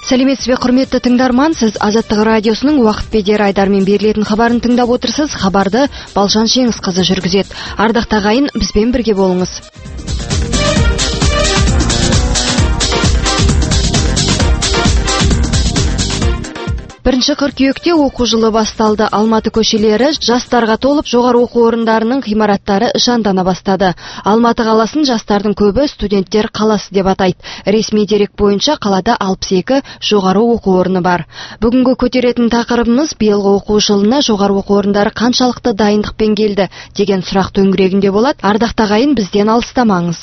Сәлеметсіз бе, құрметті тыңдарман, сіз Азаттық радиосының уақыт бедер айдармен берілетін хабарын тыңдап отырсыз. Хабарды Балжан Жеңісқызы жүргізеді. Ардақ ағайын, бізбен бірге болыңыз. Бірінші қыркүйекте оқу жылы басталды. Алматы көшелері жастарға толып, жоғары оқу орындарының ғимараттары жандана бастады. Алматы қаласын жастардың көбі студенттер қаласы деп атайды. Ресми дерек бойынша қалада 62 жоғары оқу орны бар. Бүгінгі көтеретін тақырыбымыз биылғы оқу жылына жоғары оқу орындары қаншалықты дайындықпен келді деген сұрақ төңірегінде болады. Ардақ ағайын, бізден алыстамаңыз.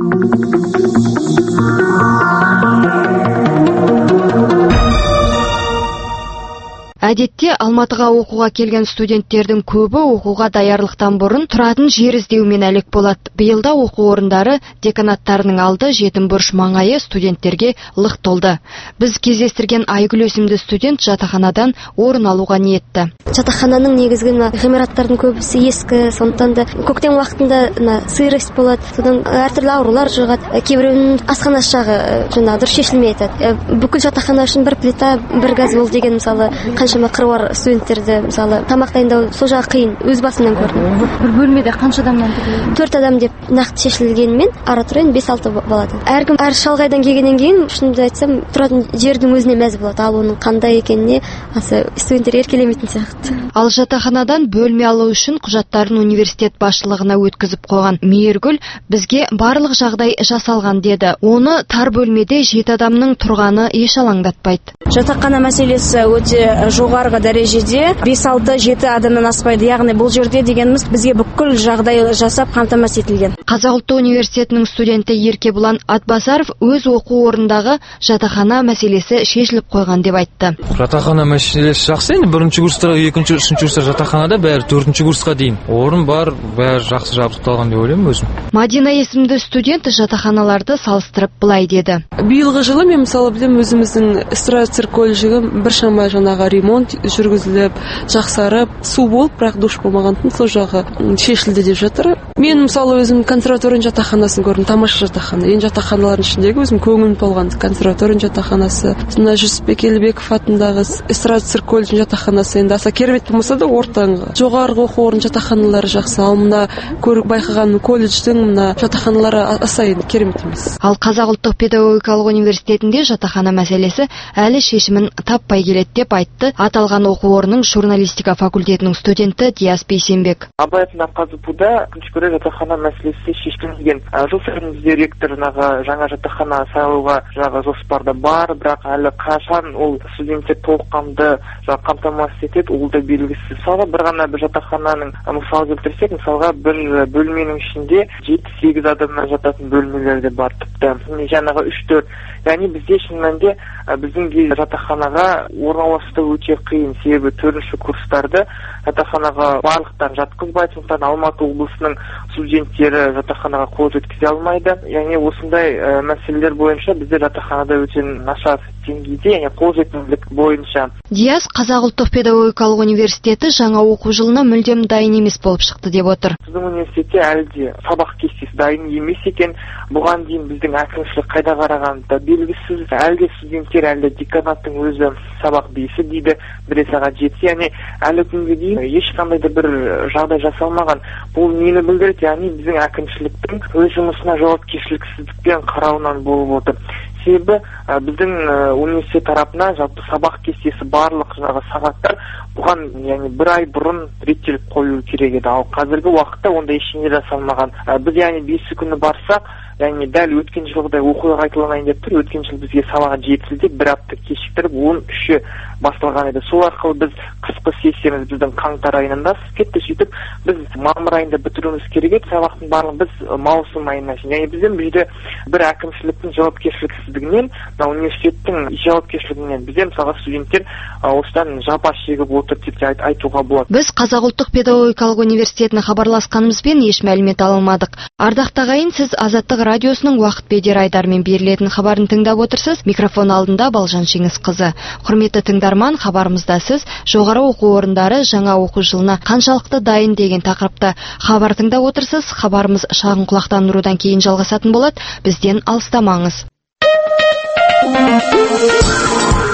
Әдетте Алматыға оқуға келген студенттердің көбі оқуға даярлықтан бұрын тұратын жер іздеумен әлек болады. Биылда оқу орындары деканаттарының алды жетім бұрыш маңайы студенттерге лық толды. Біз кездестірген Айгүл есімді студент жатақханадан орын алуға ниетті. Жатақхананың негізгі ғимараттардың көбісі ескі, сондықтан да көктем уақытында сырость болады, содан әртүрлі аурулар жұғады. Кейбіреуінің асханасы жағы дұрыс шешілмей жатады. Бүкіл жатақхана үшін бір плита, бір газ бол деген мысалы қаншама қыруар студенттерді мысалы тамақ дайындау сол жағы қиын, өз басымнан көрдім. Бір бөлмеде қанша адамнан тұрады? 4 адам деп нақты шешілгенімен ара тұра 5-6 болады. Әркім әр шалғайдан келгеннен кейін, шынымды айтсам, тұратын жердің өзіне мәз болады. Ал оның қандай екеніне аса студенттер еркелемейтін сияқты. Ал жатақханадан бөлме алу үшін құжаттарын университет басшылығына өткізіп қойған Мейіргүл бізге барлық жағдай жасалған деді. Оны тар бөлмеде 7 адамның тұрғаны еш алаңдатпайды. Жатақхана мәселесі өте жоғарғы дәрежеде, 5-6-7 адамнан аспайды. Яғни бұл жерде дегеніміз бізге бүкіл жағдай жасап қамтамасыз етілген. Қазақ ұлттық университетінің студенті Еркебұлан Атбасаров өз оқу орындағы жатақхана мәселесі шешіліп қойған деп айтты. Жатақхана мәселесі жақсы, енді бірінші курстарға, екінші, үшінші курстар жатақханада бәрі 4-ші курсқа дейін орын бар, бәрі жақсы жабдықталған деп ойлаймын өзім. Мадина есімді студент жатақханаларды салыстырып былай деді. Биылғы жылы мен мысалы білем, өзіміздің эстрадацир колледжігі біршама жаңағы ремонт жүргізіліп, жақсарып, су болып, бірақ душ болмағандықтан сол жағы шешілді деп жатыр. Мен мысалы өзім консерваторияның жатақханасын көрдім, тамаша жатақхана. Ең жатақханалардың ішіндегі өзім көңілім толған консерваторияның жатақханасы. Сонда Жүсіпбек Елебеков атындағы эстрадацир колледжінің жатақханасы енді аса керемет болмаса да ортаңғы. Жоғарғы оқу орын жатақханалары жақсы, ал мына көріп байқаған колледждің мына жатақханалары аса енді керемет емес. Ал Қазақ ұлттық педагогикалық университетінде жатақхана мәселесі әлі шешімін таппай келеді деп айтты аталған оқу орнының журналистика факультетінің студенті Диас Бейсенбек. Абай атындағы КЗПУ-да күншікөрі жатақхана мәселесі шешілген. Жыл сайын бізде ректорынаға жаңа жатақхана салуға жоспарда бар, бірақ әлі қашан ол студенттер толыққанды қамтамасыз етеді, ол да белгісіз. Мысалға бір ғана бір жатақхананың мысал келтірсек, мысалға бір бөлменің ішінде 7-8 адамнан жататын бөлмелер де бар, тіпті жаңағы 3-4. Яғни бізде шын мәнінде біздің жатақханаға орналастыру өте қиын, себебі 4-ші курстарды жатақханаға барлықтан жатқызбайды, сондықтан Алматы облысының студенттері жатақханаға қол жеткізе алмайды. Яғни осындай мәселелер бойынша бізде жатақханада өте нашар деңгейде, яғни қолжетімділік бойынша. Диас Қазақ ұлттық педагогикалық университеті жаңа оқу жылына мүлдем дайын емес болып шықты деп отыр. Біздің университетте әлі де сабақ кестесі дайын емес екен. Бұған дейін біздің әкімшілік қайда қарағанда белгісіз. Әлде студенттер, әлде деканаттың өзі сабақ бесі дейді, бірер сағат жетсе, яғни әлі күнге дейін ешқандай да бір жағдай жасалмаған. Бұл нені білдіреді? Яғни біздің әкімшіліктің өз жұмысына жауапкершіліксіздікпен қарауынан болып отыр. Себебі біздің университет тарапына жалпы сабақ кестесі барлық сағаттар бұған яғни бір ай бұрын реттеліп қою керек еді. Ал қазіргі уақытта ондай ештеңе жасалмаған. Біз яғни 5 күні барсақ, яғни дәл өткен жылғыдай оқуға қайталанайын деп тұр. Өткен жыл бізге сабақ жетілді, бір апта кешіктіріп 13-ші басталған еді. Сол арқылы біз қысқы сессиямыз біздің қаңтар айында кетті. Сөйтіп біз мамыр айында бітіруіміз керек еді сабақтың барлығын, біз маусым айына шейін. Яғни бізден бұл жерде бір әкімшіліктің жауапкершіліксіздігінен, университеттің жауапкершілігінен бізде мысалға студенттер осыдан жапа шегіп отыр деп айтуға болады. Біз Қазақ ұлттық педагогикалық университетіне хабарласқанымызбен еш мәлімет ала алмадық. Ардақ ағайын, сіз Азаттық радиосының уақыт бедер айдармен берілетін хабарын тыңдап отырсыз. Микрофон алдында Балжан Жеңісқызы. Құрметті тыңдарман, хабарымызда сіз жоғары оқу орындары жаңа оқу жылына қаншалықты дайын деген тақырыпта хабар тыңдап отырсыз. Хабарымыз шағын құлақтандырудан кейін жалғасатын болады. Бізден алыстамаңыз.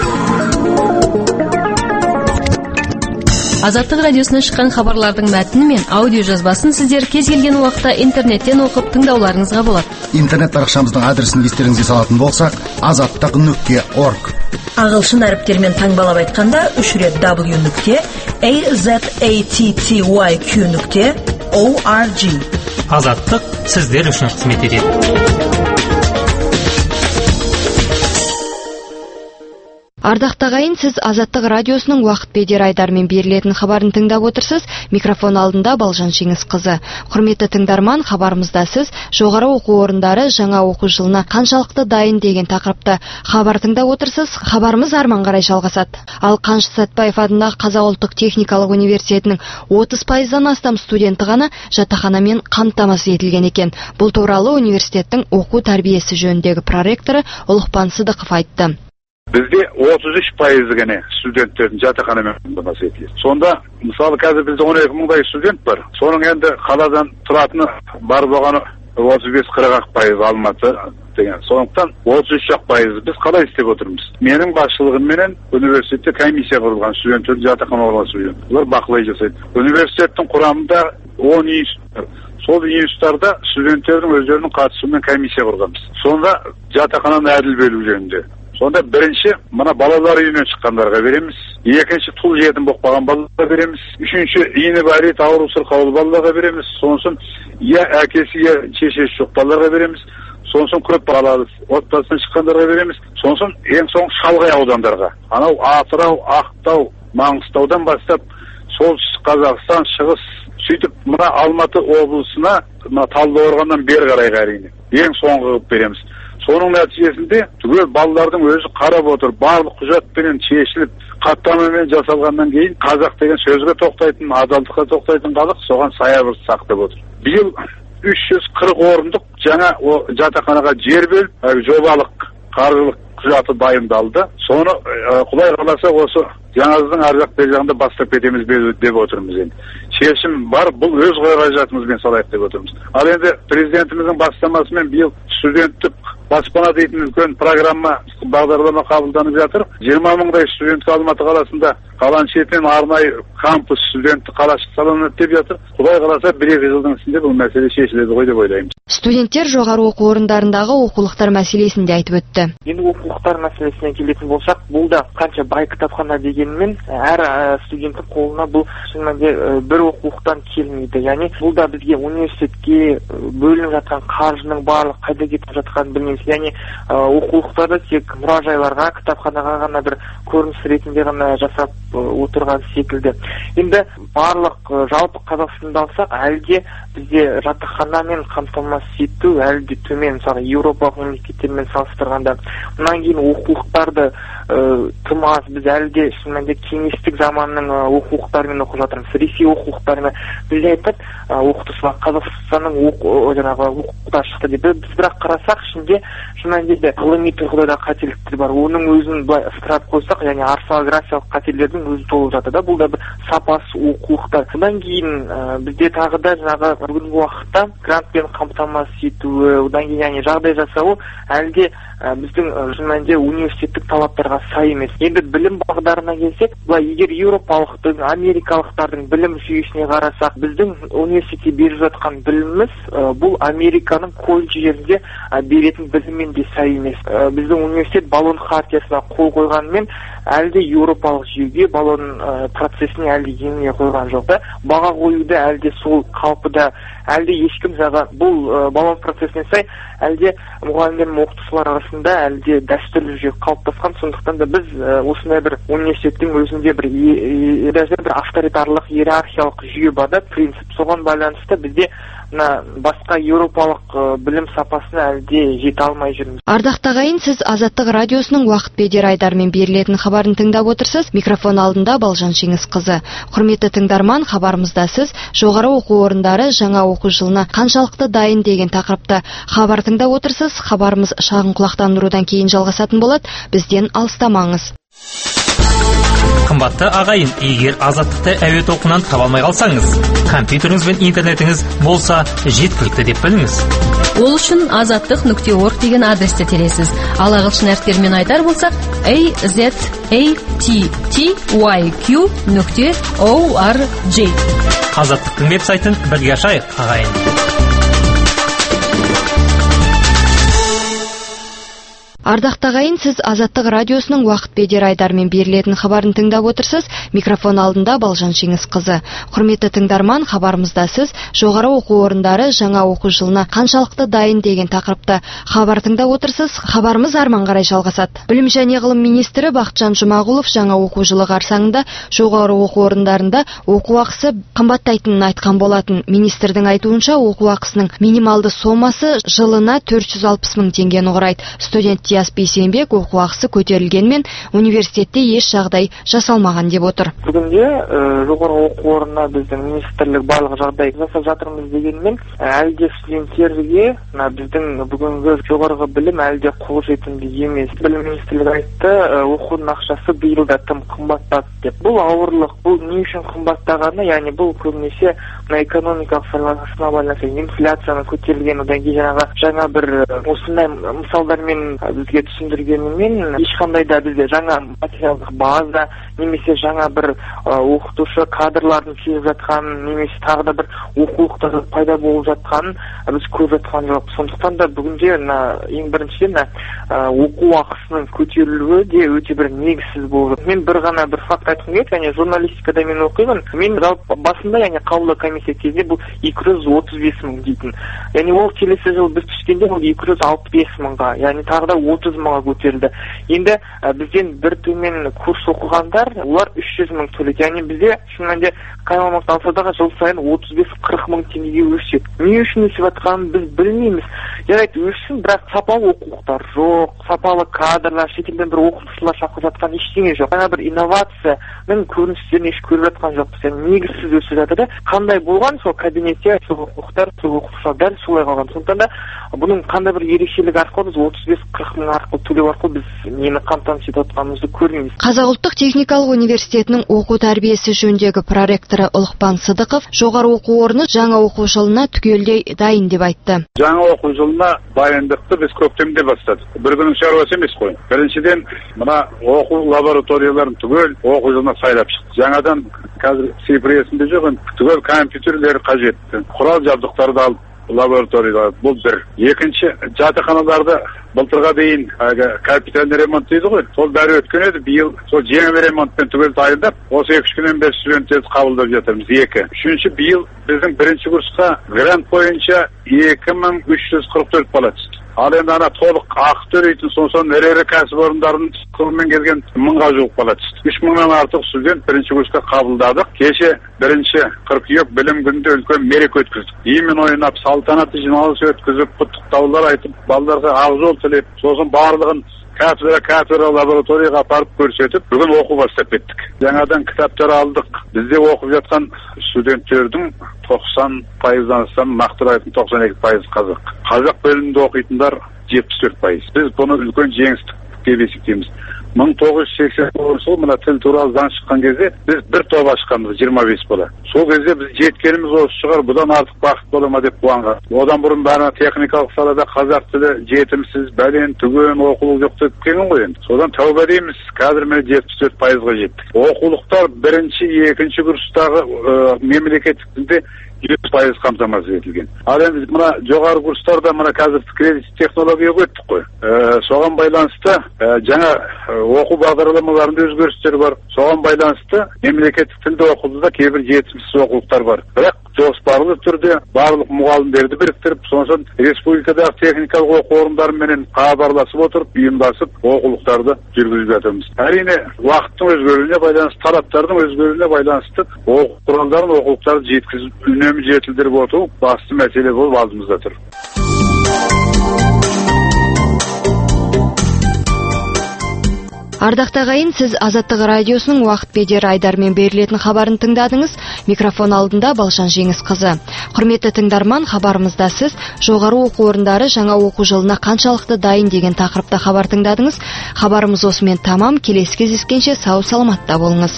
Азаттық радиосынан шыққан хабарлардың мәтіні мен аудио жазбасын сіздер кез келген уақытта интернеттен оқып тыңдауларыңызға болады. Интернет парақшамыздың адресін естеріңізге салатын болсақ, azаттық.org. Ағылшын әріптермен таңбалап айтқанда 3 рет w.azattyq.org. Азаттық сіздер үшін қызмет етеді. Ардақты ағайын, сіз Азаттық радиосының уақыт бедер айдармен берілетін хабарын тыңдап отырсыз. Микрофон алдында Балжан Шеңізқызы. Құрметті тыңдарман, хабарымызда сіз жоғары оқу орындары жаңа оқу жылына қаншалықты дайын деген тақырыпта хабар тыңдап отырсыз. Хабарымыз арман қарай жалғасады. Ал Қаныш Сәтбаев атындағы Қазақ ұлттық техникалық университетінің 30%-дан астам студенті ғана жатақханамен қамтамасыз етілген екен. Бұл туралы университеттің оқу тәрбиесі жөніндегі проректоры Ұлықпан Сыдықов айтты. Бізде 33% ғана студенттердің жатақханамен қамтамасыз етіледі. Сонда, мысалы, қазір бізде 12 мыңдай студент бар. Соның енді қаладан тұратыны бар болғаны 35-40% Алматы деген. Сондықтан 33% біз қалай істеп отырмыз? Менің басшылығыммен университетте комиссия құрылған, студенттердің жатақханаға орналасуы. Олар бақылау жасайды. Университеттің құрамында 10 институт. Сол институттарда студенттердің өздерінің қатысуымен комиссия құрғанбыз. Сонда жатақхананы әділ бөлу жөнінде. Сонда бірінші, мына балалар үйінен шыққандарға береміз. Екінші, тұл жетім болып қалған балаларға береміз. Үшінші, иіні бәрет ауру сырқаулы балаларға береміз. Сонсын, я әкесі, я шешесі жоқ балаларға береміз. Сонсын, көп балалы отбасынан шыққандарға береміз. Сонсын, ең соң шалғай аудандарға. Анау Атырау, Ақтау, Маңғыстаудан бастап, солтүстік Қазақстан, шығыс, сөйтіп мына Алматы облысына, мына Талдықорғаннан бері қарай әрине. Ең соңғы қылып береміз. Соның нәтижесінде түгел балалардың өзі қарап отыр, барлық құжатпен шешіліп, хаттамамен жасалғаннан кейін қазақ деген сөзге тоқтайтын, адалдыққа тоқтайтын халық соған саябыр сақтап отыр. Биыл 340 орындық жаңа жатақханаға жер бөліп, жобалық қаржылық құжаты дайындалды. Соны Құдай қаласа осы жаңазының ар жақ бер жағында бастап кетеміз деп отырмыз енді. Шешім бар, бұл өз қаражатымызбен салайық деп отырмыз. Ал енді президентіміздің бастамасымен биыл студенттік баспана дейтін үлкен программа, бағдарлама қабылданып жатыр. 20 мыңдай студентті Алматы қаласында, қаланың шетінен арнайы кампус студентті қалашық салынады деп жатыр. Құдай қаласа 1-2 жылдың ішінде бұл мәселе шешіледі ғой деп ойлаймыз. Студенттер жоғары оқу орындарындағы оқулықтар мәселесін де айтып өтті. Енді оқулықтар мәселесіне келетін болсақ, бұл да қанша бай кітапхана дегенмен әр студенттің қолына бұл шынымен бір оқулықтан келмейді. Яғни бұл да бізге университетке бөлініп жатқан қаржының барлық қайда кетіп жатқанын білмейміз. Яғни оқулықтарды тек мұражайларға, кітапханаға ғана бір көрініс ретінде ғана жасап отырған секілді. Енді барлық жалпы Қазақстанда алсақ, әлде бізде жатақханамен қамтамасыз ету әлде төмен, мысалы Еуропалық мемлекеттермен салыстырғанда. Мұнан кейін оқулықтарды тым аз, біз әлде шынымен кеңестік заманның оқулықтарымен оқып жатырмыз. Ресей оқулықтарымен бізде айтады, оқытушылар Қазақстанның оқулықтар шықты деп. Біз бірақ қарасақ, ішінде шынымен ғылыми тұрғыда да қателіктер бар. Оның өзін былай ыстырап қойсақ, яғни орфографиялық қателердің өзі толып жатыр да. Бұл да бір сапасы оқулықтар. Одан кейін бізде тағы да жаңағы бүгінгі уақытта грантпен қамтамасыз етуі, одан кейін яғни жағдай жасауы әлде біздің шынымен университеттік талаптарға сай емес. Енді білім бағдарына келсек, былай егер еуропалықтың, америкалықтардың білім жүйесіне қарасақ, біздің университетте беріп жатқан біліміміз бұл Американың колледждерінде беретін біліммен де сай емес. Біздің университет Болон хартиясына қол қойғанымен әлде еуропалық жүйеге, Болон процесіне әлде ене қойған жоқ та. Баға қоюды әлде сол қалпыда, әлде ешкім жағы бұл Болон процесіне сай, әлде мұғалімдер мен оқытушылар арасында әлде дәстүрлі жүйе қалыптасқан. Сондықтан да біз осындай бір университеттің өзінде бір авторитарлық иерархиялық жүйе бар да, принцип. Соған байланысты бізде басқа еуропалық білім сапасына әлде жете алмай жүрміз. Ардақты ағайын, сіз Азаттық радиосының уақыт бедер айдармен берілетін хабарын тыңдап отырсыз. Микрофон алдында Балжан Шеңізқызы. Құрметті тыңдарман, хабарымызда сіз жоғары оқу орындары жаңа оқу жылына қаншалықты дайын деген тақырыпта хабар тыңдап отырсыз. Хабарымыз шағын құлақтандырудан кейін жалғасатын болады. Бізден алыстамаңыз. Қымбатты ағайын, егер Азаттықты әуе толқынынан таба алмай қалсаңыз, компьютеріңіз бен интернетіңіз болса жеткілікті деп біліңіз. Ол үшін azattiq.org деген адресті тересіз. Ал ағылшын әріптерімен айтар болсақ, azattiqyq.org. Азаттықтың веб-сайтын бірге ашайық, ағайын. Ардақты ағайын, сіз Азаттық радиосының уақыт бедер айдармен берілетін хабарын тыңдап отырсыз. Микрофон алдында Балжан Жеңіс қызы. Құрметті тыңдарман, хабарымызда сіз жоғары оқу орындары жаңа оқу жылына қаншалықты дайын деген тақырыпта хабар тыңдап отырсыз. Хабарымыз арман қарай жалғасады. Білім және ғылым министрі Бақытжан Жұмағұлов жаңа оқу жылы қарсаңында жоғары оқу орындарында оқу ақысы қымбаттайтынын айтқан болатын. Министрдің айтуынша оқу ақысының минималды сомасы жылына 460 мың теңгені құрайды. Студент Диас Бейсенбек оқу ақысы көтерілгенмен университетте еш жағдай жасалмаған деп отыр. Бүгінде жоғары оқу орнына біздің министрлік барлық жағдай жасап жатырмыз дегенмен, әлде студенттерге біздің бүгінгі жоғарғы білім әлде қолжетімді емес. Білім министрлігі айтты, оқудың ақшасы биыл да тым қымбаттады деп. Бұл ауырлық, бұл не үшін қымбаттағаны, яғни бұл көбінесе экономикалық саласына байланысты, инфляцияның көтерілгені, одан кейін жаңа бір осындай мысалдармен бізге түсіндіргенімен ешқандай да бізде жаңа материалдық база немесе жаңа бір оқытушы кадрлардың келіп жатқанын немесе тағы да бір оқулықтар пайда болып жатқанын біз көріп жатқан жоқ. Сондықтан да бүгінде ең біріншіден оқу ақысының көтерілуі де өте бір негізсіз болды. Мен бір ғана бір факт айтқым келеді, яғни журналистикада мен оқимын. Мен басында яғни қаулы комиссия кезінде бұл 235 мың дейтін. Яғни ол келесі жыл біз түскенде ол 265 мыңға, яғни тағы да 30 мыңға көтерілді. Енді бізден бір төмен курс оқығандар, олар 300 мың төлейді. Яғни бізде шынымен қаймамыз алсадағы жыл сайын 35-40 мың теңгеге өседі. Не үшін өсіп жатқанын біз білмейміз. Жарайды, өссін, бірақ сапалы оқулықтар жоқ, сапалы кадрлар, шетелден бір оқытушылар шақырып жатқан ештеңе жоқ. Жаңа бір инновацияның көріністерін еш көріп жатқан жоқпыз. Яғни негізсіз өсіп жатыр да, қандай болған сол кабинетте сол оқулықтар, сол оқытушылар дәл солай қалған. Сондықтан да бұның қандай бір ерекшелігі арқылы біз 35-40 мың арқылы төлеу арқылы біз нені қамтамасыз етіп отқанымызды көрмейміз. Қазақ ұлттық техникалық университетінің оқу тәрбиесі жөніндегі проректоры Ұлықпан Сыдықов жоғары оқу орны жаңа оқу жылына түгелдей дайын деп айтты. Жаңа оқу жылына дайындықты біз көктемде бастадық. Бір күннің шаруасы емес қой. Біріншіден мына оқу лабораторияларын түгел оқу жылына сайлап шықты. Жаңадан қазір цифресінде жоқ, түгел компьютерлер қажетті. Құрал жабдықтарды алып лабораторияда бұл бір. Екінші, жатақханаларды былтырға дейін капитальный ремонт дейді ғой. Сол бәрі өткен еді, биыл сол жеңіл ремонтпен түгел дайындап, осы 2 күннен бері студенттерді қабылдап жатырмыз. 2. Үшінші, биыл біздің бірінші курсқа грант бойынша 2344 бала түсті. Ал енді ана толық ақы төлейтін соң ірі кәсіпорындардың қолымен келген 1000-ға жуық бала түсті. 3000-нан артық студент бірінші курсқа қабылдадық. Кеше 1 қыркүйек білім күнінде үлкен мереке өткіздік. Емен ойнап, салтанатты жиналыс өткізіп, құттықтаулар айтып, балаларға ақ жол тілеп, сосын барлығын кафедра лабораторияға апарып көрсетіп, бүгін оқу бастап кеттік. Жаңадан кітаптар алдық. Бізде оқып жатқан студенттердің 90%-дан астам, нақтырақ айтқанда 92% қазақ. Қазақ бөлімінде оқитындар 74%. Біз бұны үлкен жеңістік деп есептейміз. 1989 жылы мына тіл туралы заң шыққан кезде біз бір топ ашқанбыз, 25 бала. Сол кезде біз жеткеніміз осы шығар, бұдан артық бақыт бола ма деп қуанған. Одан бұрын бәрі техникалық салада қазақ тілі жетімсіз, бәлен түген оқулық жоқ деп келген ғой енді. Содан тәуба дейміз, қазір міне 74%-ға жеттік. Оқулықтар 1-2 курстағы мемлекеттік тілде 100% қамтамасыз етілген. Ал енді мына жоғары курстарда мына қазір кредит технологияға өттік қой. Соған байланысты жаңа оқу бағдарламаларында өзгерістер бар. Соған байланысты мемлекеттік тілде оқытуда кейбір жетімсіз оқулықтар бар. Бірақ жоспарлы түрде барлық мұғалімдерді біріктіріп, сосын республикадағы техникалық оқу орындарымен хабарласып отырып, ұйымдасып оқулықтарды жүргізіп жатырмыз. Әрине, уақыттың өзгеруіне байланысты, талаптардың өзгеруіне байланысты оқу құралдарын, оқулықтарды жеткізіп, үнемі жетілдіріп отыру басты мәселе болып алдымызда тұр. Ардақты ағайын, сіз Азаттық радиосының уақыт бедер айдармен берілетін хабарын тыңдадыңыз. Микрофон алдында Балжан Жеңіс қызы. Құрметті тыңдарман, хабарымызда сіз жоғары оқу орындары жаңа оқу жылына қаншалықты дайын деген тақырыпта хабар тыңдадыңыз. Хабарымыз осымен тамам. Келесі кездескенше сау саламатта болыңыз.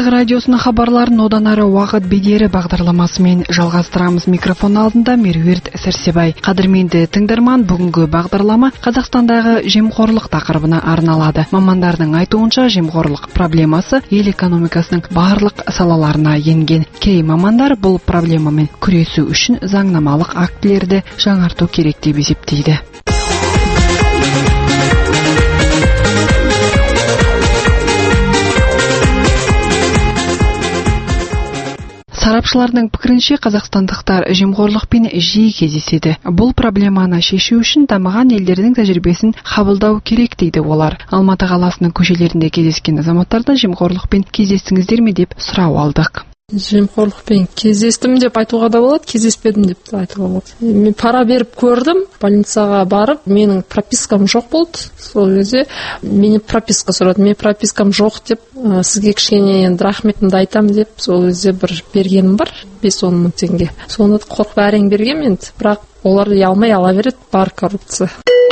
Азаттық радиосының хабарларын одан ары уақыт бедері бағдарламасымен жалғастырамыз. Микрофон алдында Меруерт Сәрсебай. Қадірменді тыңдарман, бүгінгі бағдарлама Қазақстандағы жемқорлық тақырыбына арналады. Мамандардың айтуынша, жемқорлық проблемасы ел экономикасының барлық салаларына енген. Кей мамандар бұл проблемамен күресу үшін заңнамалық актілерді жаңарту керек деп есептейді. Сарапшылардың пікірінше, қазақстандықтар жемқорлықпен жиі кездеседі. Бұл проблеманы шешу үшін дамыған елдердің тәжірибесін қабылдау керек дейді олар. Алматы қаласының көшелерінде кездескен азаматтардан жемқорлықпен кездестіңіздер ме деп сұрау алдық. Жемқорлықпен кездестім деп айтуға да болады, кездеспедім деп айтуға болады. Мен пара беріп көрдім, больницаға барып, менің пропискам жоқ болды. Сол кезде мені прописка сұрады. Мен пропискам жоқ деп, сізге кішкене енді рахметімді айтам деп, сол кезде бір бергенім бар, 5-10 мың теңге. Сонда қорқып әрең бергем енді, бірақ олар алмай ала береді, бар коррупция.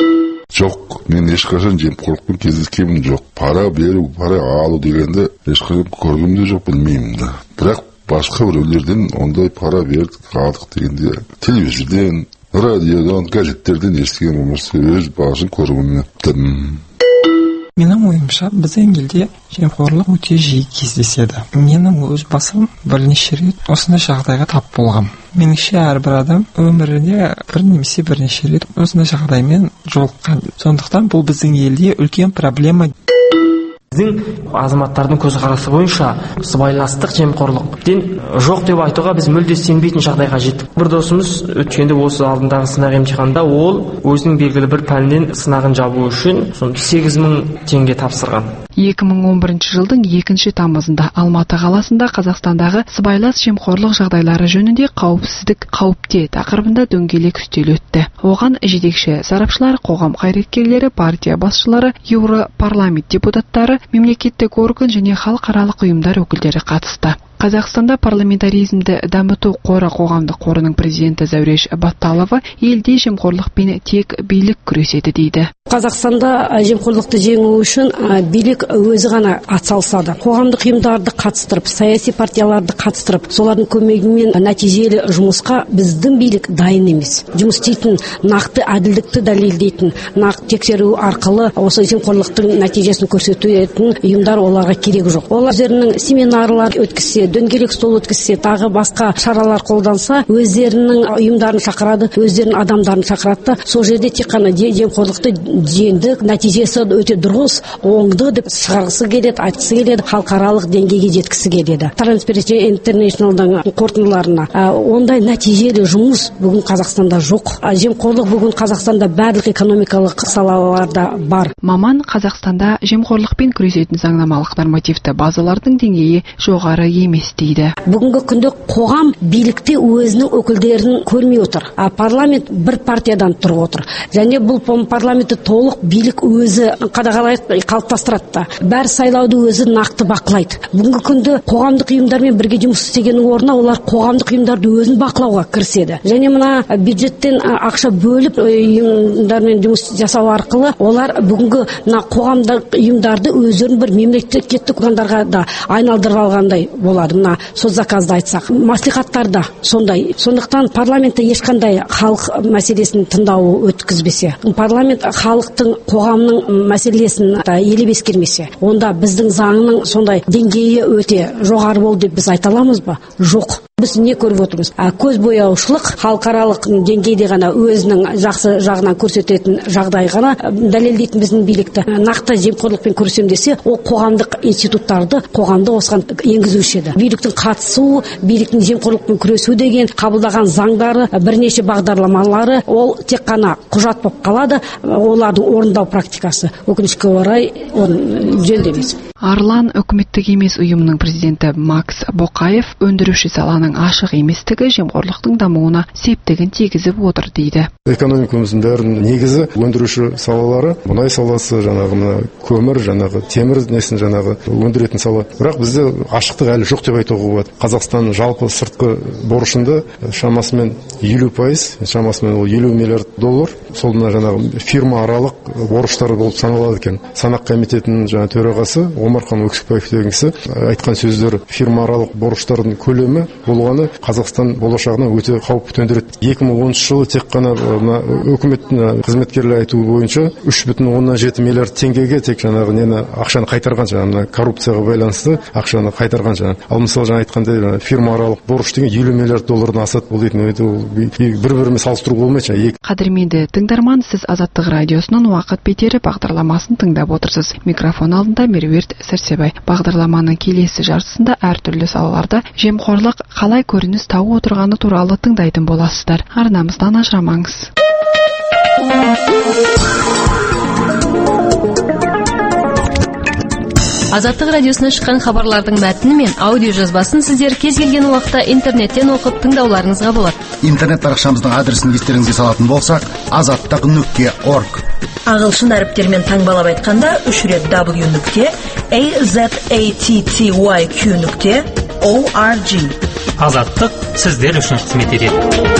Жоқ, мен ешқашан жемқорлықпен кездескенім жоқ. Пара беру, пара алу дегенде ешқашан көргем де жоқ, білмеймін да. Бірақ басқа біреулерден ондай пара бердік, алдық дегенде телевизорден, радиодан, газеттерден естіген болмаса өз басын көргенмін. Менің ойымша, біздің елде жемқорлық өте жиі кездеседі. Менің өз басым бірнеше рет осындай жағдайға тап болғам. Меніңше әрбір адам өмірінде бір немесе бірнеше рет осындай жағдаймен жолыққан. Сондықтан бұл біздің елде үлкен проблема. Біздің азаматтардың көзқарасы бойынша сыбайластық жемқорлықтен жоқ деп айтуға біз мүлде сенбейтін жағдайға жеттік. Бір досымыз өткенде осы алдындағы сынақ емтиханда ол өзінің белгілі бір пәннен сынағын жабу үшін 8 мың теңге тапсырған. 2011 жылдың 2 тамызында Алматы қаласында Қазақстандағы сыбайлас жемқорлық жағдайлары жөнінде қауіпсіздік қауіпте тақырыбында дөңгелек үстел өтті. Оған жетекші сарапшылар, қоғам қайраткерлері, партия басшылары, Еуропарламент депутаттары, мемлекеттік орган және халықаралық ұйымдар өкілдері қатысты. Қазақстанда парламентаризмді дамыту қоры қоғамдық қорының президенті Зәуреш Батталова елде жемқорлықпен тек билік күреседі дейді. Қазақстанда жемқорлықты жеңу үшін билік өзі ғана атсалысады. Қоғамдық ұйымдарды қатыстырып, саяси партияларды қатыстырып, солардың көмегімен нәтижелі жұмысқа біздің билік дайын емес. Жұмыс істейтін, нақты әділдікті дәлелдейтін, нақты тексеру арқылы осы жемқорлықтың нәтижесін көрсететін ұйымдар оларға керек жоқ. Олар өздерінің семинарлар өткізсе, дөңгелек стол өткізсе, тағы басқа шаралар қолданса, өздерінің ұйымдарын шақырады, өздерінің адамдарын шақырады. Сол жерде тек қана жемқорлықты жеңдік, нәтижесі өте дұрыс, оңды деп шығарғысы келеді, айтқысы келеді, халықаралық деңгейге жеткісі келеді. Transparency International'дың қорытындыларына ондай нәтижелі жұмыс бүгін Қазақстанда жоқ. Жемқорлық бүгін Қазақстанда барлық экономикалық салаларда бар. Маман, Қазақстанда жемқорлықпен күресетін заңнамалық нормативті базалардың деңгейі жоғары емес дейді. Бүгінгі күнде қоғам билікте өзінің өкілдерін көрмей отыр. Парламент бір партиядан тұрып отыр. Және бұл парламентті толық билік өзі қадағалайды, қалыптастырады. Бәр сайлауды өзі нақты бақылайды. Бүгінгі күнде қоғамдық ұйымдармен бірге жұмыс істегеннің орнына олар қоғамдық ұйымдарды өзін бақылауға кіріседі. Және мына бюджеттен ақша бөліп ұйымдармен жұмыс жасау арқылы олар бүгінгі қоғамдық ұйымдарды өздерін бір мемлекеттік органдарға да айналдырып алғандай болады. Мына соцзаказды айтсақ, маслихаттарда сондай. Сондықтан парламентте ешқандай халық мәселесін тыңдауы өткізбесе, парламент халықтың қоғамның мәселесін елеп ескермесе, онда біздің заңның сондай деңгейі өте жоғары болды деп біз айта аламыз ба? Жоқ. Біз не көріп отырмыз? Көз бояушылық халықаралық деңгейде ғана өзінің жақсы жағынан көрсететін жағдай ғана дәлелдейтін біздің билікті. Нақты жемқорлықпен күресем десе, ол қоғамдық институттарды қоғамда осыған енгізуші еді. Биліктің қатысуы, биліктің жемқорлықпен күресу деген қабылдаған заңдары, бірнеше бағдарламалары, ол тек қана құжат болып қалады, олардың орындау практикасы өкінішке орай жөнді емес. Арлан үкіметтік емес ұйымның президенті Макс Боқаев өндіруші саланың ашық еместігі жемқорлықтың дамуына септігін тигізіп отыр дейді. Экономикамыздың бәрінің негізі өндіруші салалары, мұнай саласы, көмір, темір несін өндіретін сала. Бірақ бізде ашықтық әлі жоқ деп айтуға болады. Қазақстан жалпы сыртқы борышында шамасымен 50%, шамасымен ол 50 миллиард доллар. Сол фирма аралық борыштары болып саналады екен. Санақ комитетінің төрағасы Омархан Өксікбаев деген кісі айтқан сөздері фирмааралық борыштардың көлемі болғаны Қазақстан болашағына өте қауіп төндіреді. 2010 жылы тек қана үкіметтің қызметкерлері айтуы бойынша 3,7 миллиард теңгеге тек ақшаны қайтарған, коррупцияға байланысты ақшаны қайтарған. Ал мысалы жаңа айтқандай фирмааралық борыш деген 50 миллиард доллардан асады. Ол дейтін бір-бірімен салыстыруға болмайды. Қадірменді тыңдарман, сіз Азаттық радиосының уақыт бетері бағдарламасын тыңдап отырсыз. Микрофон алдында Меруерт Сәрсебай. Бағдарламаның келесі жартысында әртүрлі салаларда жемқорлық қалай көрініс тауып отырғаны туралы тыңдайтын боласыздар. Арнамыздан ажырамаңыз. Азаттық радиосына шыққан хабарлардың мәтіні мен аудио жазбасын сіздер кез келген уақытта интернеттен оқып тыңдауларыңызға болады. Интернет парақшамыздың адресін естеріңізге салатын болсақ, azattak.org. Ағылшын әріптермен таңбалап айтқанда www.azattyq.org. Азаттық сіздер үшін қызмет етеді.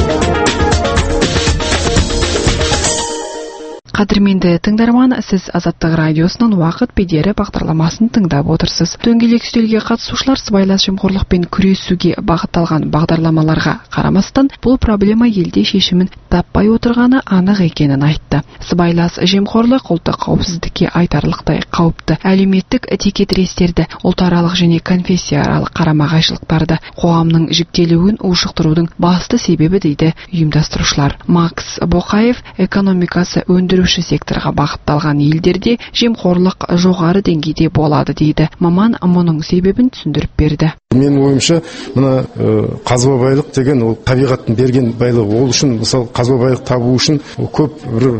Қадірменді тыңдарман, сіз Азаттық радиосының уақыт бедері бағдарламасын тыңдап отырсыз. Дөңгелек үстелге қатысушылар сыбайлас жемқорлықпен күресуге бағытталған бағдарламаларға қарамастан, бұл проблема елде шешімін таппай отырғаны анық екенін айтты. Сыбайлас жемқорлық ұлттық қауіпсіздікке айтарлықтай қауіпті. Әлеуметтік текетірестерді, ұлтаралық және конфессияаралық қарама-қайшылықтарды, қоғамның жіктелуін ушықтырудың басты себебі дейді ұйымдастырушылар. Макс Боқаев экономикасы өндіруші секторға бағытталған елдерде жемқорлық жоғары деңгейде болады дейді. Маман мұның себебін түсіндіріп берді. Мен ойымша, мына қазба байлық деген ол табиғаттың берген байлығы. Ол үшін, мысалы, қазба байлық табу үшін көп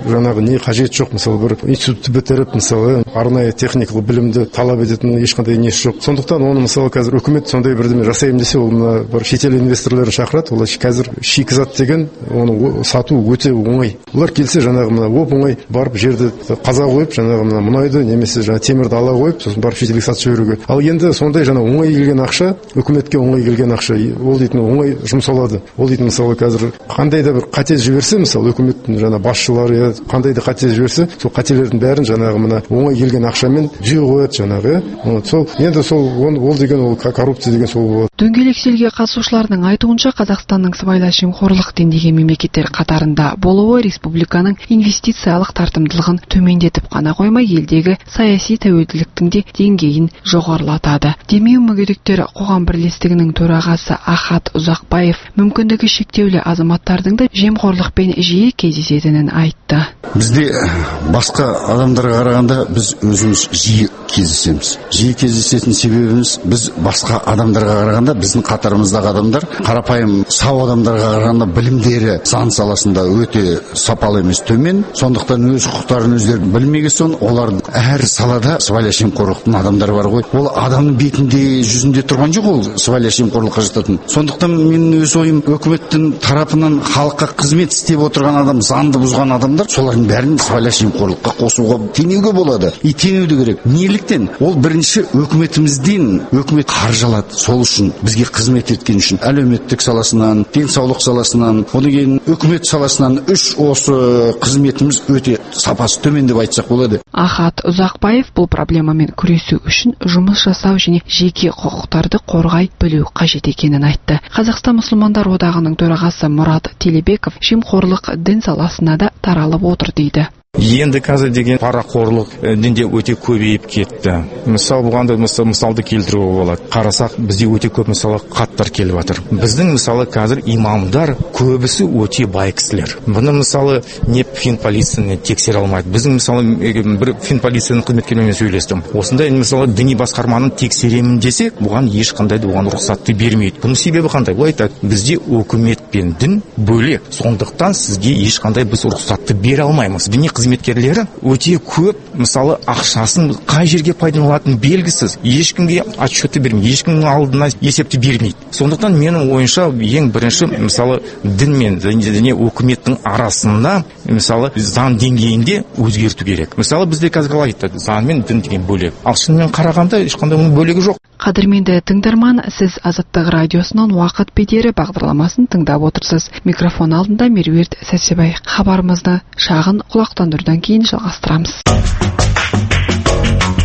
не қажет жоқ. Мысалы, бір институтты бітіріп, мысалы, арнайы техникалық білімді талап ететін ешқандай несі жоқ. Сондықтан оны, мысалы, қазір үкімет сондай бірдеме жасаймын десе, ол мына бір шетел инвесторларын шақырады. Олар қазір шикізат деген оны сату өте оңай. Олар келсе, мына оп-оңай барып жерді қаза қойып, мына мұнайды немесе темірді ала қойып, сосын барып шетелге сатып жіберуге. Ал енді сондай оңай келген ақша, үкіметке оңай келген ақша, ол дейтін оңай жұмсалады. Ол дейтін, мысалы, қазір қандай да бір қате жіберсе, мысалы, үкіметтің басшылары қандай да қате жіберсе, сол қателердің бәрін мына оңай келген ақшамен жүйе қояды. Сол енді ол деген ол коррупция деген сол болады. Дөңгелек үстелге қатысушылардың айтуынша, Қазақстанның сыбайлас жемқорлық деңгейі мемлекеттер қатарында болуы республиканың инвестициялық тартымдылығын төмендетіп қана қоймай, елдегі саяси тәуелділіктің де деңгейін жоғарылатады. Демеу мүгедектер қоғам бірлестігінің төрағасы Ахат Ұзақбаев мүмкіндігі шектеулі азаматтардың да жемқорлықпен жиі кездесетінін айтты. Бізде басқа адамдарға қарағанда біз өзіміз жиі кездесеміз. Жиі кездесетін себебіміз, біз басқа адамдарға қарағанда, біздің қатарымыздағы адамдар қарапайым сау адамдарға қарағанда білімдері заң саласында өте сапалы емес, төмен. Сондықтан өз құқықтарын өздері білмеген соң, олардың әр салада сыбайлас жемқорлықтың адамдары бар ғой. Ол адамның бетінде, жүзінде тұрған жоқ, ол сыбайлас жемқорлыққа жататын. Сондықтан менің өз ойым, үкіметтің тарапынан халыққа қызмет істеп отырған адам, заңды бұзған адамдар, солардың бәрін сыбайлас жемқорлыққа қосуға, теңеуге болады. Теңеуді керек. Неліктен? Ол бірінші үкіметімізден, үкімет қаржы алады. Сол үшін, бізге қызмет еткен үшін, әлеуметтік саласынан, денсаулық саласынан, одан кейін үкімет саласынан осы қызметіміз өте сапасы төмен деп айтсақ болады. Ахат Ұзақбаев бұл проблемамен күресу үшін жұмыс жасау және жеке құқықтарды қорғай білу қажет екенін айтты. Қазақстан мұсылмандар одағының төрағасы Мұрат Телебеков жемқорлық дін саласына да таралып отыр дейді. Енді қазір деген парақорлық дінде өте көбейіп кетті. Мысалы, бұғанда мысалды келтіруге болады. Қарасақ, бізде өте көп мысалы хаттар келіп жатыр. Біздің мысалы қазір имамдар көбісі өте бай кісілер. Бұны мысалы не финполицияны тексере алмайды. Біздің мысалы бір финполицияның қызметкерлерімен сөйлестім. Осындай мысалы діни басқарманы тексеремін десе, бұған ешқандай оған рұқсатты бермейді. Бұның себебі қандай? Бұл айтады, бізде үкімет пен дін бөлек. Сондықтан сізге ешқандай біз рұқсатты бере алмаймыз. Діни қызметкерлері өте көп, мысалы ақшасын қай жерге пайдаланатыны белгісіз, ешкімге отчетты бермейді, ешкімнің алдына есепті бермейді. Сондықтан менің ойымша ең бірінші мысалы дін мен және үкіметтің арасында мысалы заң деңгейінде өзгерту керек. Мысалы бізде қазір қалай айтады, заң мен дін деген бөлек. Ал шынымен қарағанда ешқандай оның бөлегі жоқ. Қадірменді тыңдарман, сіз Азаттық радиосынан уақыт бедері бағдарламасын тыңдап отырсыз. Микрофон алдында Меруерт Сәрсебай. Хабарымызды шағын құлақтандырудан кейін жалғастырамыз.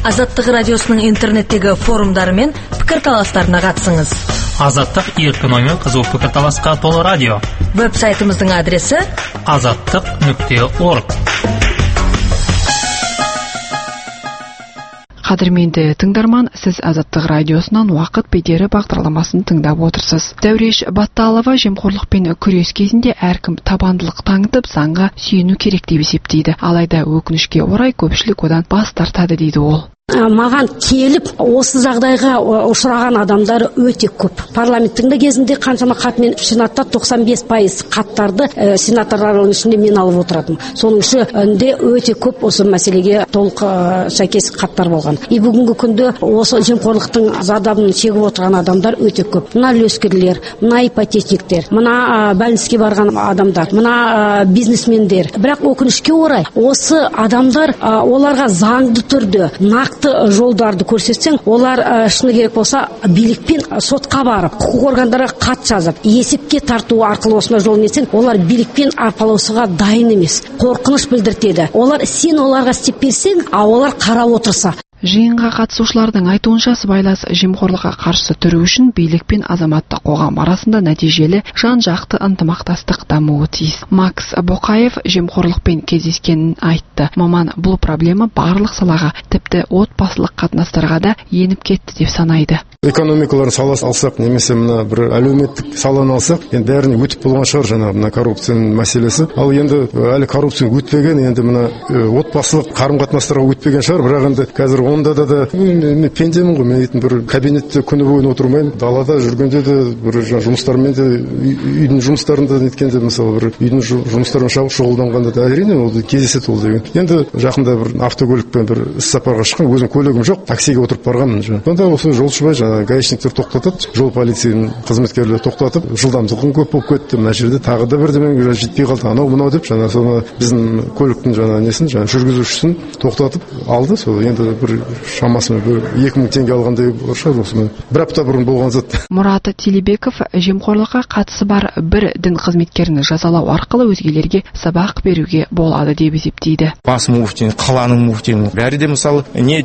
Азаттық радиосының интернеттегі форумдары мен пікірталастарына қатысыңыз. Азаттық еркін оймен қызу пікірталасқа толы радио. Веб-сайтымыздың адресі azаттық.org. Қадірменді тыңдарман, сіз Азаттық радиосынан уақыт бедері бағдарламасын тыңдап отырсыз. Дәуреш Батталова жемқорлықпен күрес кезінде әркім табандылық танытып, заңға сүйену керек деп есептейді. Алайда өкінішке орай көпшілік одан бас тартады дейді ол. Маған келіп осы жағдайға ұшыраған адамдар өте көп. Парламенттің де кезінде қаншама хат, мен сенатта 95% хаттарды сенаторлардың ішінде мен алып отыратым. Соның ішінде өте көп осы мәселеге толық сәйкес хаттар болған. Бүгінгі күнде осы жемқорлықтың зардабын шегіп отырған адамдар өте көп. Мына үлескерлер, мына ипотечниктер, мына бәлініске барған адамдар, мына бизнесмендер. Бірақ өкінішке орай осы адамдар оларға заңды түрде жолдарды көрсетсең, олар шыны керек болса билікпен сотқа барып, құқық органдарға хат жазып, есепке тарту арқылы осындай жолын етсең, олар билікпен арпалысуға дайын емес. Қорқыныш білдіртеді. Сен оларға істеп берсең, олар қарап отырса. Жиынға қатысушылардың айтуынша, сыбайлас жемқорлыққа қарсы тұру үшін билік пен азаматтық қоғам арасында нәтижелі жан-жақты ынтымақтастық дамуы тиіс. Макс Боқаев жемқорлықпен кездескенін айтты. Маман бұл проблема барлық салаға, тіпті отбасылық қатынастарға да еніп кетті деп санайды. Экономикаларын саласын алсақ, немесе мына бір әлеуметтік саланы алсақ, енді бәріне өтіп болған шығар жаңағы мына коррупцияның мәселесі. Ал енді әлі коррупция өтпеген, енді мына отбасылық қарым-қатынастарға өтпеген шығар, бірақ енді қазір онда да мен пендемін ғой, мен бір кабинетте күні бойы отырмаймын, далада жүргенде де бір жұмыстармен де, үйдің жұмыстарында неткенде, мысалы бір үйдің жұмыстарымен шұғылданғанда да әрине ол кездеседі ол деген. Енді жақында бір автокөлікпен бір іссапарға шыққан, өзім көлігім жоқ, таксиге отырып барғанмын. Сонда осы жолшыбай гаишниктер тоқтатады, жол полицияның қызметкерлері тоқтатып, жылдамдығың көп болып кетті, мына жерде тағы да бірдеме жетпей қалды, анау мынау деп, соны біздің көліктің жүргізушісін тоқтатып алды. Сол енді бір шамасымен 2000 теңге алғандай шығар, осымен бір апта бұрын болған зат. Мұрат Телебеков жемқорлыққа қатысы бар бір дін қызметкерін жазалау арқылы өзгелерге сабақ беруге болады деп есептейді. Бас муфти, қаланың муфтиінің бәрі де мысалы не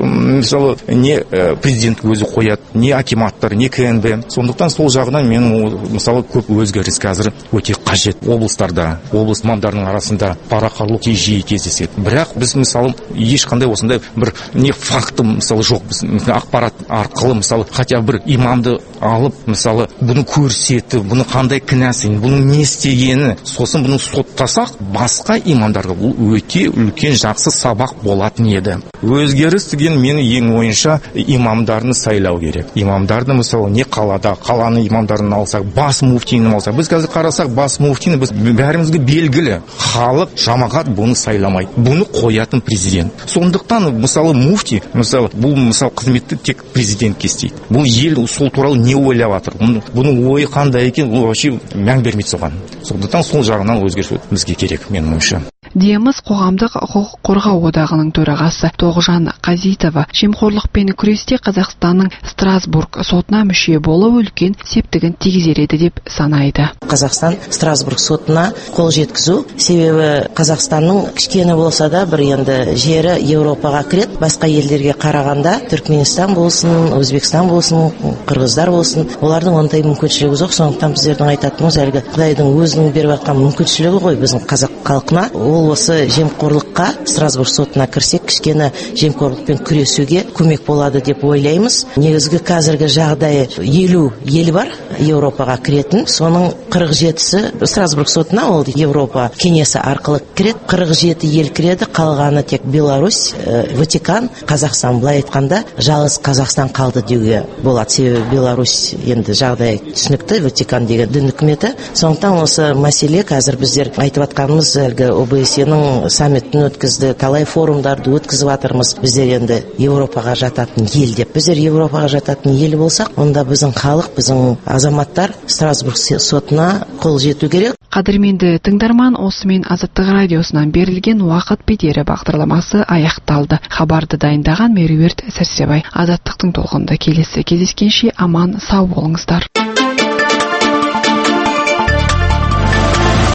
президент өзі қояды, не акиматтар, не КНБ. Сондықтан сол жағынан мен мысалы көп өзгеріс қазір өте қажет. Облыстарда, облыс мамандарының арасында парақорлық жиі кездеседі. Бірақ біз мысалы ешқандай осындай бір не факты мысалы жоқ. Біз ақпарат арқылы мысалы хотя бір имамды алып мысалы бұны көрсетіп, бұны қандай кінәсін, бұның не істегені, сосын бұны соттасақ, басқа имамдарға бұл өте үлкен жақсы сабақ болатын еді. Өзгеріс деген менің ең ойынша имамдарын сайлау керек. Имамдарды мысалы не қалада, қаланы имамдарын алсақ, бас муфтині алсақ. Біз қазір қарасақ, бас муфтині біз бәрімізге белгілі. Халық, жамағат бұны сайламайды. Бұны қоятын президент. Сондықтан мысалы муфти, мысалы бұл мысалы қызметті тек президентке істейді. Бұл ел сол туралы не ойлап жатыр? Бұның ойы қандай екен, ол вообще мән бермейді соған. Сондықтан сол жағынан өзгеріс бізге керек, менің ойымша. Деміз қоғамдық құқық қорғау одағының төрағасы Тоғжан Қазитова жемқорлықпен күресте Қазақстанның Страсбург сотына мүше болу үлкен септігін тигізер еді деп санайды. Қазақстан Страсбург сотына қол жеткізу, себебі Қазақстанның кішкене болса да бір енді жері Еуропаға кіреді. Басқа елдерге қарағанда Түркменстан болсын, Өзбекстан болсын, Қырғыздар болсын, олардың ондай мүмкіншілігі жоқ. Сондықтан біздердің айтатынымыз әлгі Құдайдың өзінің беріп жатқан мүмкіншілігі ғой біздің қазақ халқына. Осы жемқорлыққа Страсбург сотына кірсек, кішкене жемқорлықпен күресуге көмек болады деп ойлаймыз. Негізгі қазіргі жағдай 50 ел бар Еуропаға кіретін, соның 47-сі Страсбург сотына, ол Еуропа кеңесі арқылы кіреді. 47 ел кіреді, қалғаны тек Беларусь, Ватикан, Қазақстан. Былай айтқанда жалғыз Қазақстан қалды деуге болады. Себебі Беларусь енді жағдай түсінікті, Ватикан деген дін үкіметі. Сондықтан осы мәселе қазір біздер айтып жатқанымыз әлгі ОБСЕ-нің саммитін өткізді, талай форумдарды өткізіп жатырмыз. Біздер енді Еуропаға жататын ел деп. Біздер Еуропаға жататын ел болсақ, онда біздің халық, біздің азаматтар Страсбург сотына қол жету керек. Қадірменді тыңдарман, осымен Азаттық радиосынан берілген уақыт бедері бағдарламасы аяқталды. Хабарды дайындаған Меруерт Сәрсебай. Азаттықтың толқынында келесі кездескенше аман сау болыңыздар.